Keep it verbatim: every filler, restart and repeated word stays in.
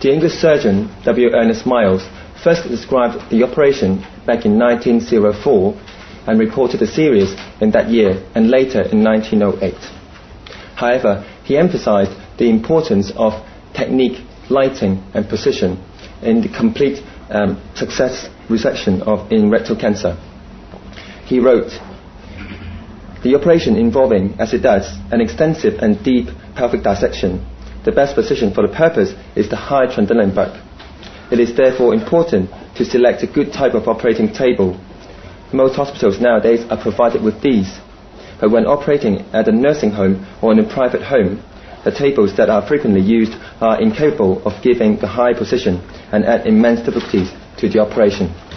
The English surgeon W. Ernest Miles first described the operation back in nineteen oh four and reported a series in that year and later in nineteen oh eight. However, he emphasized the importance of technique, lighting and precision in the complete um, success resection of in rectal cancer. He wrote, "The operation involving, as it does, an extensive and deep pelvic dissection, the best position for the purpose is the high trundling bulk. It is therefore important to select a good type of operating table. Most hospitals nowadays are provided with these, but when operating at a nursing home or in a private home, the tables that are frequently used are incapable of giving the high position and add immense difficulties to the operation."